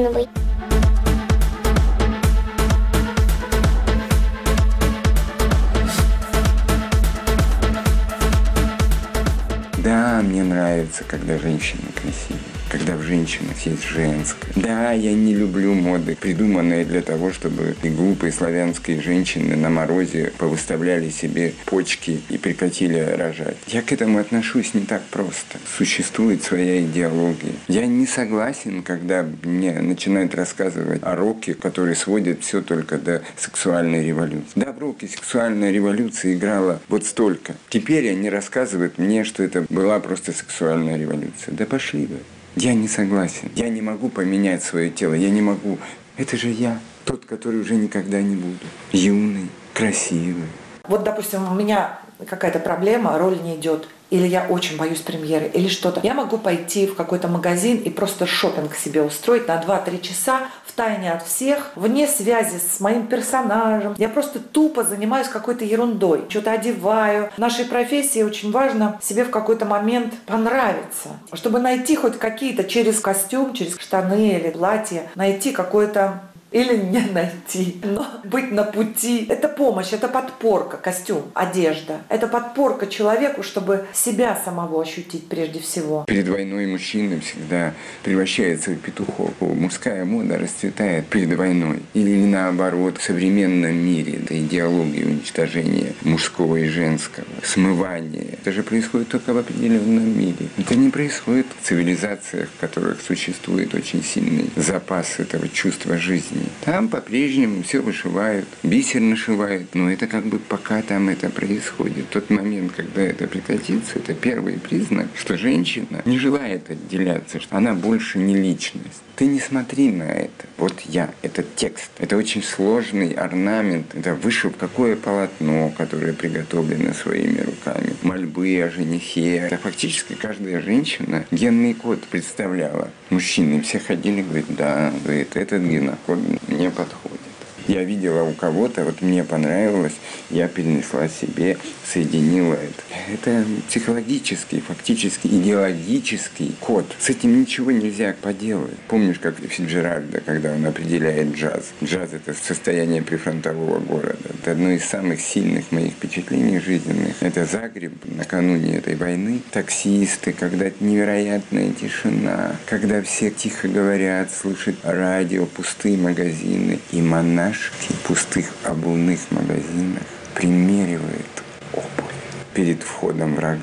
Да, мне нравится, когда женщина красивая, когда в женщинах есть женское. Да, я не люблю моды, придуманные для того, чтобы и глупые славянские женщины на морозе повыставляли себе почки и прекратили рожать. Я к этому отношусь не так просто. Существует своя идеология. Я не согласен, когда мне начинают рассказывать о роке, который сводит все только до сексуальной революции. Да, в роке сексуальная революция играла вот столько. Теперь они рассказывают мне, что это была просто сексуальная революция. Да пошли вы. Я не согласен. Я не могу поменять свое тело. Я не могу. Это же я. Тот, который уже никогда не буду. Юный, красивый. Вот, допустим, у меня какая-то проблема, роль не идет. Или я очень боюсь премьеры, или что-то. Я могу пойти в какой-то магазин и просто шопинг себе устроить на два-три часа втайне от всех, вне связи с моим персонажем. Я просто тупо занимаюсь какой-то ерундой, что-то одеваю. В нашей профессии очень важно себе в какой-то момент понравиться, чтобы найти хоть какие-то через костюм, через штаны или платье, найти какое-то... Или не найти, но быть на пути. Это помощь, это подпорка, костюм, одежда. Это подпорка человеку, чтобы себя самого ощутить прежде всего. Перед войной мужчина всегда превращается в петухов. Мужская мода расцветает перед войной. Или наоборот, в современном мире это идеология уничтожения мужского и женского, смывания. Это же происходит только в определенном мире. Это не происходит в цивилизациях, в которых существует очень сильный запас этого чувства жизни. Там по-прежнему все вышивают, бисер нашивают, но это как бы пока там это происходит. Тот момент, когда это прекратится, это первый признак, что женщина не желает отделяться, что она больше не личность. Ты не смотри на это. Вот я, этот текст. Это очень сложный орнамент. Это вышив какое полотно, которое приготовлено своими руками. Мольбы о женихе. Это фактически каждая женщина генный код представляла. Мужчины все ходили и говорят, да, говорит, этот генокод мне подходит. Я видела у кого-то, вот мне понравилось, я перенесла себе, соединила это. Это психологический, фактически идеологический код. С этим ничего нельзя поделать. Помнишь, как Фиджеральда, когда он определяет джаз? Джаз – это состояние прифронтового города. Это одно из самых сильных моих впечатлений жизненных. Это Загреб накануне этой войны. Таксисты, когда невероятная тишина, когда все тихо говорят, слышат радио, пустые магазины и монаши в пустых обувных магазинах примеривает обувь перед входом врага.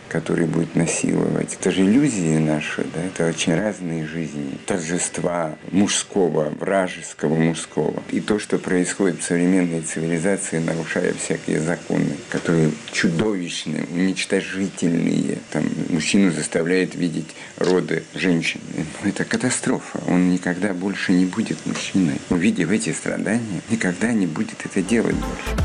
который будет насиловать. Это же иллюзии наши, да? Это очень разные жизни. Торжества мужского, вражеского мужского. И то, что происходит в современной цивилизации, нарушая всякие законы, которые чудовищные, уничтожительные. Там мужчину заставляет видеть роды женщины. Это катастрофа. Он никогда больше не будет мужчиной. Увидев эти страдания, никогда не будет это делать больше.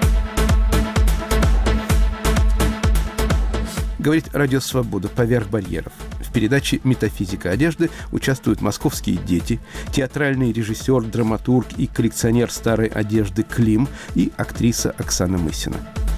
Говорит Радио Свобода «Поверх барьеров». В передаче «Метафизика одежды» участвуют московские дети, театральный режиссер, драматург и коллекционер старой одежды Клим и актриса Оксана Мысина.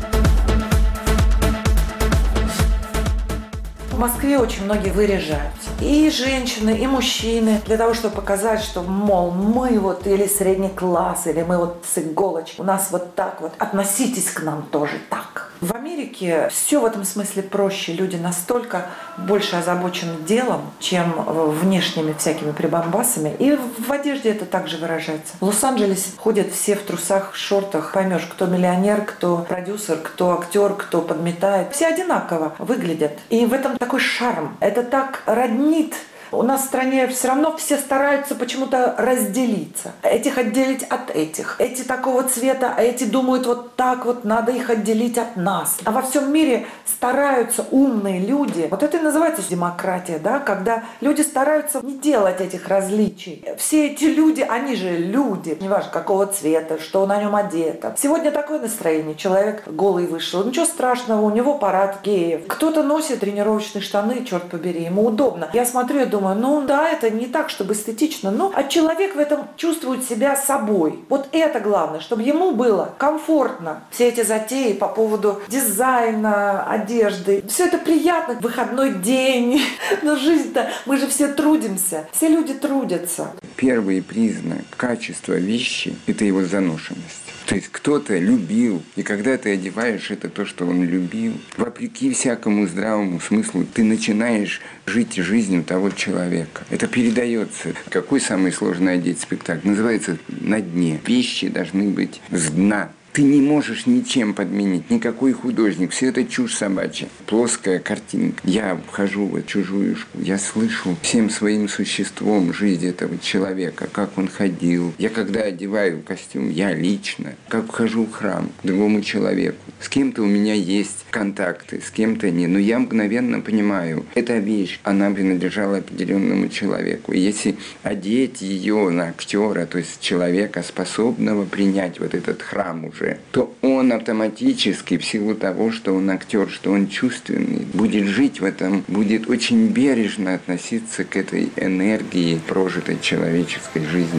В Москве очень многие выряжаются. И женщины, и мужчины. Для того, чтобы показать, что, мол, мы вот или средний класс, или мы вот с иголочки. У нас вот так вот. Относитесь к нам тоже так. В Америке все в этом смысле проще. Люди настолько больше озабочены делом, чем внешними всякими прибамбасами. И в одежде это также выражается. В Лос-Анджелесе ходят все в трусах, шортах. Поймешь, кто миллионер, кто продюсер, кто актер, кто подметает. Все одинаково выглядят. И в этом такой шарм. Это так роднит. У нас в стране все равно все стараются почему-то разделиться. Этих отделить от этих. Эти такого цвета, а эти думают вот так вот, надо их отделить от нас. А во всем мире стараются умные люди. Вот это и называется демократия, да? Когда люди стараются не делать этих различий. Все эти люди, они же люди. Неважно, какого цвета, что на нем одето. Сегодня такое настроение. Человек голый вышел. Ничего страшного, у него парад геев. Кто-то носит тренировочные штаны, черт побери, ему удобно. Я смотрю, я думаю, ну да, это не так, чтобы эстетично, но а человек в этом чувствует себя собой. Вот это главное, чтобы ему было комфортно. Все эти затеи по поводу дизайна, одежды, все это приятно. Выходной день, но жизнь-то, мы же все трудимся, все люди трудятся. Первый признак качества вещи – это его заношенность. То есть кто-то любил, и когда ты одеваешь это то, что он любил, вопреки всякому здравому смыслу, ты начинаешь жить жизнью того человека. Это передается. Какой самый сложный одеть спектакль? Называется «На дне». Вещи должны быть с дна. Ты не можешь ничем подменить, никакой художник. Все это чушь собачья. Плоская картинка. Я вхожу в эту чужую школу. Я слышу всем своим существом жизнь этого человека, как он ходил. Я когда одеваю костюм, я лично, как вхожу в храм к другому человеку. С кем-то у меня есть контакты, с кем-то нет. Но я мгновенно понимаю, эта вещь, она принадлежала определенному человеку. И если одеть ее на актера, то есть человека, способного принять вот этот храм уже, то он автоматически, в силу того, что он актер, что он чувственный, будет жить в этом, будет очень бережно относиться к этой энергии прожитой человеческой жизни.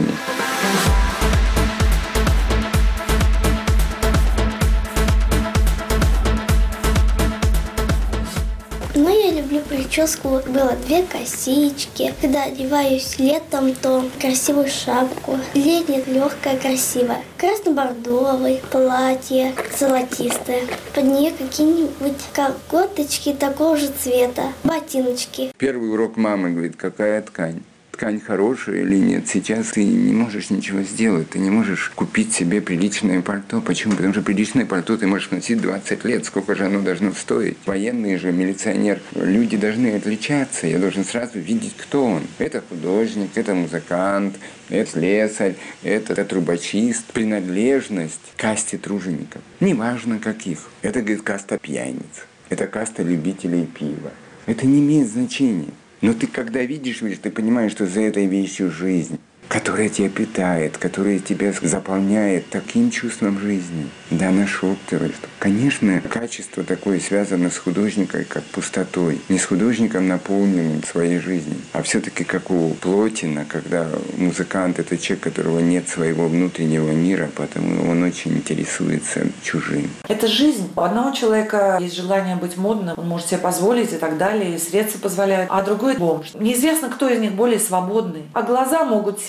Ну, я люблю прическу. Было две косички. Когда одеваюсь летом, то красивую шапку. Летняя, легкая, красивая. Красно-бордовый, платье золотистое. Под нее какие-нибудь колготочки такого же цвета. Ботиночки. Первый урок мамы говорит, какая ткань. Ткань хорошая или нет. Сейчас ты не можешь ничего сделать. Ты не можешь купить себе приличное пальто. Почему? Потому что приличное пальто ты можешь носить двадцать лет. Сколько же оно должно стоить? Военный же, милиционер. Люди должны отличаться. Я должен сразу видеть, кто он. Это художник, это музыкант, это слесарь, это, это трубочист. Принадлежность к касте тружеников. Неважно каких. Это, говорит, каста пьяниц. Это каста любителей пива. Это не имеет значения. Но ты, когда видишь вещь, ты понимаешь, что за этой вещью жизнь, которая тебя питает, которая тебя заполняет таким чувством жизни. Да, нашептывает. Конечно, качество такое связано с художником, как пустотой. Не с художником, наполненным своей жизнью, а все-таки как у Плотина, когда музыкант – это человек, у которого нет своего внутреннего мира, поэтому он очень интересуется чужим. Это жизнь. У одного человека есть желание быть модным, он может себе позволить и так далее, и средства позволяют, а другой – бомж. Неизвестно, кто из них более свободный. А глаза могут сиять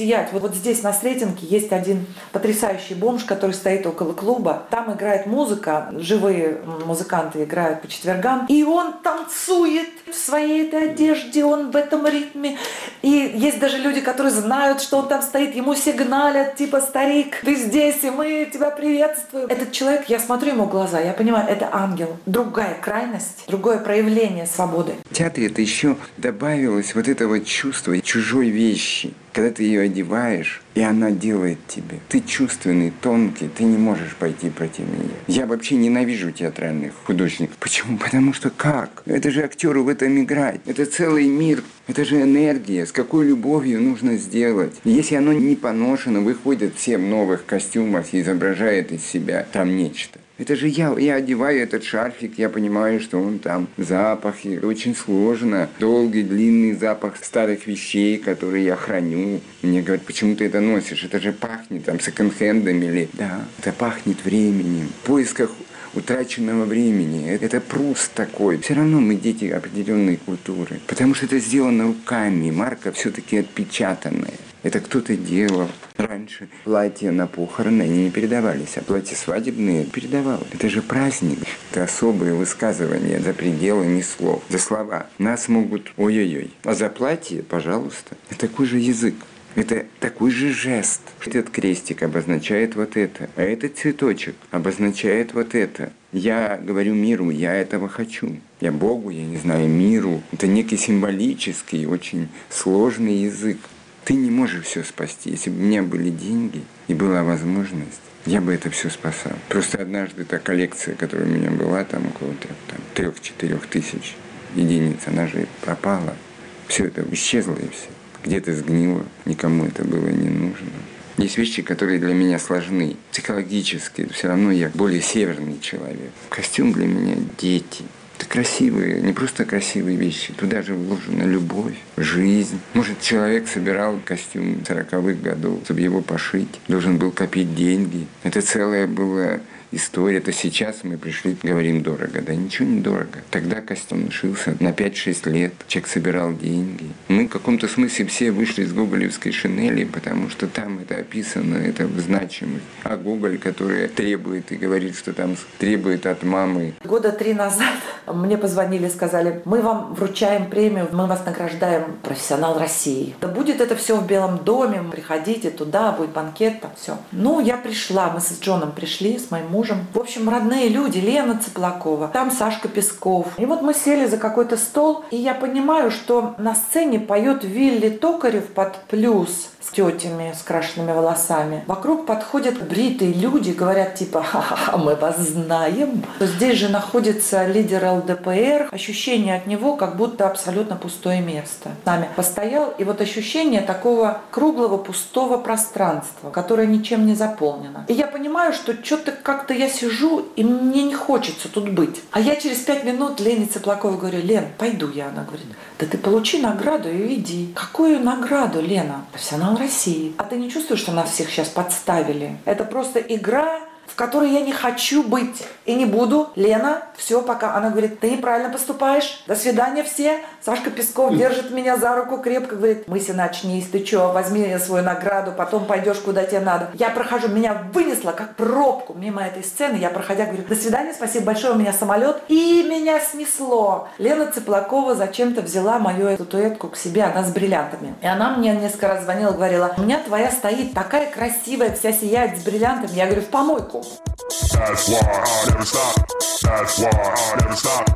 сиять. Вот, вот здесь на Сретенке есть один потрясающий бомж, который стоит около клуба. Там играет музыка, живые музыканты играют по четвергам. И он танцует в своей этой одежде, он в этом ритме. И есть даже люди, которые знают, что он там стоит, ему сигналят, типа, старик, ты здесь, и мы тебя приветствуем. Этот человек, я смотрю ему в глаза, я понимаю, это ангел. Другая крайность, другое проявление свободы. В театре это еще добавилось вот этого чувства чужой вещи. Когда ты ее одеваешь, и она делает тебе. Ты чувственный, тонкий, ты не можешь пойти против нее. Я вообще ненавижу театральных художников. Почему? Потому что как? Это же актеру в этом играть. Это целый мир. Это же энергия. С какой любовью нужно сделать. Если оно не поношено, выходят все в новых костюмах и изображает из себя там нечто. Это же я, я одеваю этот шарфик, я понимаю, что он там запахи. Очень сложно. Долгий, длинный запах старых вещей, которые я храню. Мне говорят, почему ты это носишь? Это же пахнет там секонд-хендом или... Да, это пахнет временем. В поисках утраченного времени. Это Пруст такой. Все равно мы дети определенной культуры. Потому что это сделано руками. Марка все-таки отпечатанная. Это кто-то делал. Раньше платья на похороны они не передавались, а платья свадебные передавалось. Это же праздник. Это особые высказывания за пределами слов. За слова. Нас могут ой-ой-ой. А за платье, пожалуйста. Это такой же язык. Это такой же жест. Этот крестик обозначает вот это, а этот цветочек обозначает вот это. Я говорю миру, я этого хочу. Я Богу, я не знаю, миру. Это некий символический, очень сложный язык. Ты не можешь все спасти. Если бы у меня были деньги и была возможность, я бы это все спасал. Просто однажды та коллекция, которая у меня была, там около трех-четырех тысяч единиц, она же пропала. Все это исчезло и все. Где-то сгнило, никому это было не нужно. Есть вещи, которые для меня сложны, психологически. Все равно я более северный человек. Костюм для меня – дети. Это красивые, не просто красивые вещи. Туда же вложена любовь, жизнь. Может, человек собирал костюм сороковых годов, чтобы его пошить. Должен был копить деньги. Это целая была история. Это сейчас мы пришли, говорим дорого. Да ничего не дорого. Тогда костюм шился на пять-шесть лет. Человек собирал деньги. Мы в каком-то смысле все вышли из гоголевской шинели, потому что там это описано, это значимость. А Гоголь, который требует и говорит, что там требует от мамы. Года три назад мне позвонили, сказали, мы вам вручаем премию, мы вас награждаем профессионал России. Да будет это все в Белом доме, приходите туда, будет банкет, там все. Ну, я пришла, мы с Джоном пришли, с моим мужем. В общем, родные люди, Лена Цыплакова, там Сашка Песков. И вот мы сели за какой-то стол, и я понимаю, что на сцене поет Вилли Токарев под плюс с тетями с крашенными волосами. Вокруг подходят бритые люди, говорят типа «Ха-ха-ха, мы вас знаем». Здесь же находится лидер эл дэ пэ эр. Ощущение от него, как будто абсолютно пустое место. С нами постоял, и вот ощущение такого круглого пустого пространства, которое ничем не заполнено. И я понимаю, что что-то как-то я сижу, и мне не хочется тут быть. А я через пять минут Лене Цыплаковой говорю: Лен, пойду я. Она говорит: да ты получи награду и иди. Какую награду, Лена? Профессионал России. А ты не чувствуешь, что нас всех сейчас подставили? Это просто игра, в которой я не хочу быть и не буду. Лена, все, пока. Она говорит: ты неправильно поступаешь. До свидания все. Сашка Песков держит меня за руку крепко, говорит: Мыся, начнись, ты что, возьми свою награду, потом пойдешь куда тебе надо. Я прохожу, меня вынесло как пробку мимо этой сцены. Я, проходя, говорю: до свидания, спасибо большое, у меня самолет. И меня снесло. Лена Цыплакова зачем-то взяла мою статуэтку к себе, она с бриллиантами. И она мне несколько раз звонила, говорила: у меня твоя стоит, такая красивая, вся сияет с бриллиантами. Я говорю: в помойку. That's why I never stop. That's why I never stop.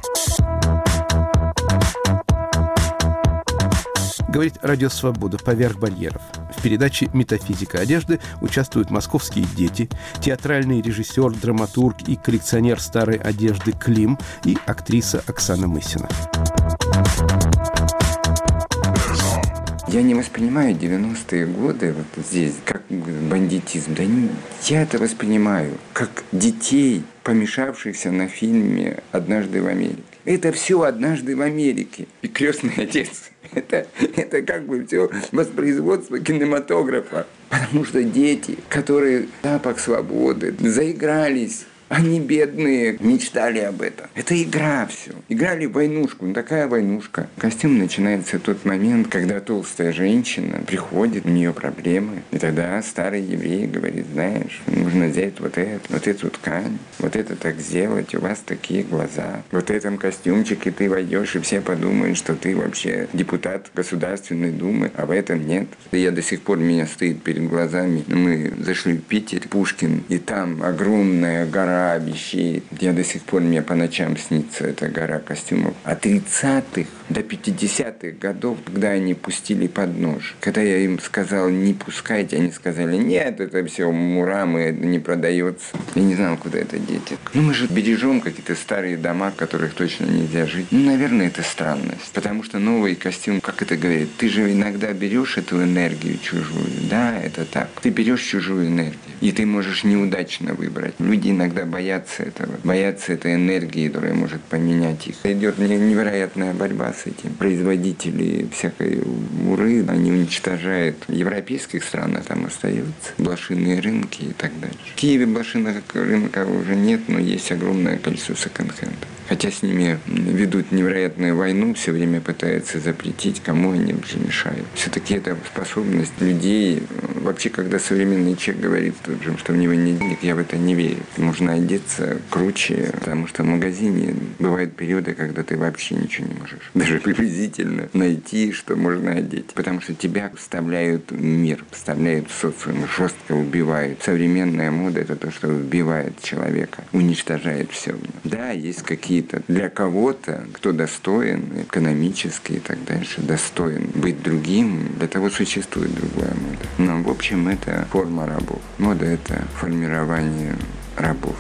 Говорит Радио Свобода «Поверх барьеров». В передаче «Метафизика одежды» участвуют московские дети, театральный режиссер, драматург и коллекционер старой одежды Клим и актриса Оксана Мысина. Я не воспринимаю девяностые годы вот здесь как бандитизм. Да не, я это воспринимаю как детей, помешавшихся на фильме «Однажды в Америке». Это все «Однажды в Америке». И «Крестный отец». Это, это как бы все воспроизводство кинематографа. Потому что дети, которые запах свободы, заигрались, Они, бедные, мечтали об этом. Это игра все. Играли в войнушку. Ну, такая войнушка. Костюм начинается в тот момент, когда толстая женщина приходит, у нее проблемы. И тогда старый еврей говорит: знаешь, нужно взять вот это, вот эту ткань, вот это так сделать, у вас такие глаза. Вот в этом костюмчике ты войдешь, и все подумают, что ты вообще депутат Государственной Думы, а в этом нет. Я до сих пор, меня стоит перед глазами. Мы зашли в Питер, Пушкин, и там огромная гора вещей. Я до сих пор, мне по ночам снится эта гора костюмов. От тридцатых до пятидесятых годов, когда они пустили под нож. Когда я им сказал: не пускайте, они сказали: нет, это все мурамы, это не продается. Я не знал, куда это деть. Ну, мы же бережем какие-то старые дома, в которых точно нельзя жить. Ну, наверное, это странность. Потому что новый костюм, как это говорит, ты же иногда берешь эту энергию чужую. Да, это так. Ты берешь чужую энергию, и ты можешь неудачно выбрать. Люди иногда боятся этого. Боятся этой энергии, которая может поменять их. Идет невероятная борьба с этим. Производители всякой муры, они уничтожают. В европейских странах там остаются блошиные рынки и так дальше. В Киеве блошиных рынка уже нет, но есть огромное количество секонд-хендов. Хотя с ними ведут невероятную войну, все время пытаются запретить, кому они вообще мешают. Все-таки это способность людей. Вообще, когда современный человек говорит, что у него нет денег, я в это не верю. Можно одеться круче, потому что в магазине бывают периоды, когда ты вообще ничего не можешь даже приблизительно найти, что можно одеть. Потому что тебя вставляют в мир, вставляют в социум, жестко убивают. Современная мода — это то, что убивает человека, уничтожает все в нем. Да, есть какие-то для кого-то, кто достоин экономически и так дальше, достоин быть другим, для того существует другая мода. Но в общем это форма рабов. Мода — это формирование рабов.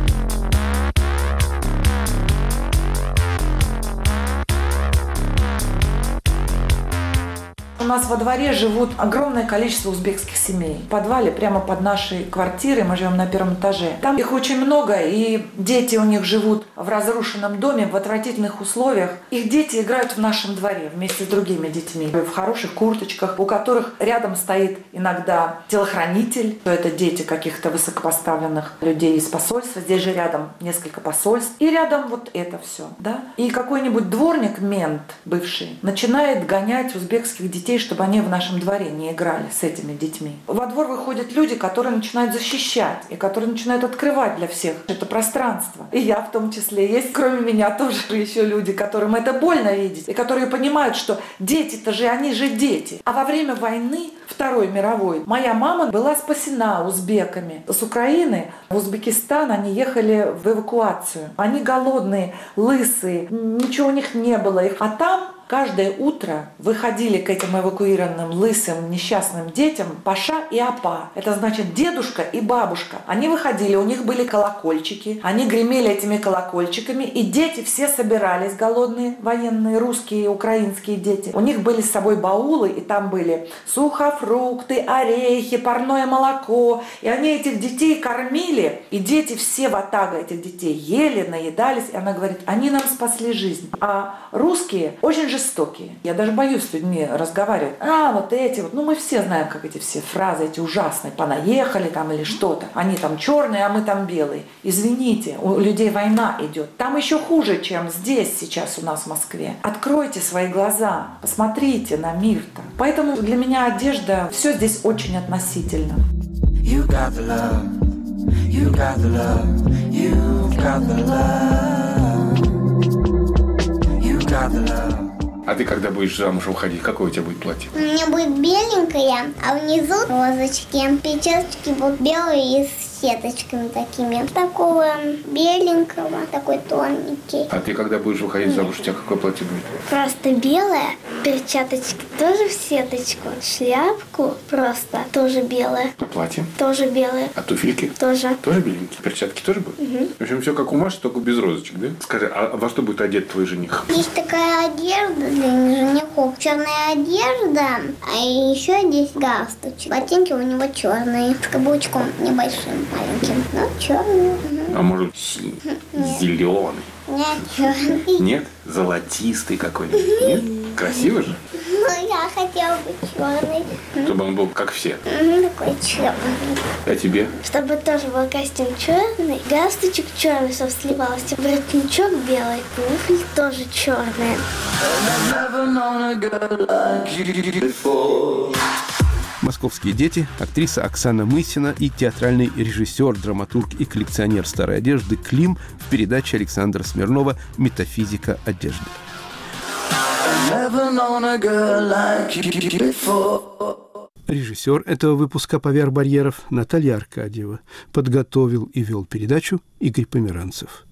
У нас во дворе живут огромное количество узбекских семей. В подвале, прямо под нашей квартирой, мы живем на первом этаже. Там их очень много, и дети у них живут в разрушенном доме, в отвратительных условиях. Их дети играют в нашем дворе вместе с другими детьми, в хороших курточках, у которых рядом стоит иногда телохранитель. Это дети каких-то высокопоставленных людей из посольства. Здесь же рядом несколько посольств. И рядом вот это все. Да? И какой-нибудь дворник, мент бывший, начинает гонять узбекских детей, чтобы они в нашем дворе не играли с этими детьми. Во двор выходят люди, которые начинают защищать и которые начинают открывать для всех это пространство. И я в том числе. Есть, кроме меня, тоже еще люди, которым это больно видеть, и которые понимают, что дети-то же, они же дети. А во время войны, Второй мировой, моя мама была спасена узбеками. С Украины в Узбекистан они ехали в эвакуацию. Они голодные, лысые, ничего у них не было. А там каждое утро выходили к этим эвакуированным лысым несчастным детям паша и апа. Это значит дедушка и бабушка. Они выходили, у них были колокольчики. Они гремели этими колокольчиками. И дети все собирались, голодные, военные, русские, украинские дети. У них были с собой баулы, и там были сухофрукты, орехи, парное молоко. И они этих детей кормили. И дети все, ватага этих детей, ели, наедались. И она говорит: они нам спасли жизнь. А русские очень же жестокие. Я даже боюсь с людьми разговаривать. А, вот эти вот. Ну, мы все знаем, как эти все фразы, эти ужасные. Понаехали там или что-то. Они там черные, а мы там белые. Извините, у людей война идет. Там еще хуже, чем здесь сейчас у нас в Москве. Откройте свои глаза. Посмотрите на мир-то. Поэтому для меня одежда, все здесь очень относительно. You got the love. You got the love. You've got the love. You got the love. А ты, когда будешь замуж выходить, какое у тебя будет платье? У меня будет беленькое, а внизу розочки. Причесочки будут белые и с сеточками такими. Такого беленького, такой тоненький. А ты, когда будешь выходить замуж, у тебя какое платье будет? Просто белое. Перчаточки тоже в сеточку. Шляпку просто тоже белая. А платье? Тоже белое. А туфельки? Тоже. Тоже беленькие? Перчатки тоже будут? Угу. В общем, все как у Маши, только без розочек, да? Скажи, а во что будет одет твой жених? Есть такая одежда для женихов. Черная одежда, а еще здесь галстучек. Ботинки у него черные, с каблучком небольшим, маленьким, но черные. А может, синий, зеленый? Нет, черный. Нет? Золотистый какой-нибудь? Нет? Красиво же? Ну, Ну, я хотела быть черный. Чтобы он был как все. Такой черный. А тебе? Чтобы тоже был костюм черный, галстучек черный, чтобы сливался, воротничок белый, туфли тоже черные. «Московские дети», актриса Оксана Мысина и театральный режиссер, драматург и коллекционер старой одежды Клим в передаче Александра Смирнова «Метафизика одежды». Режиссер этого выпуска «Поверх барьеров» Наталья Аркадьева. Подготовил и вел передачу Игорь Померанцев.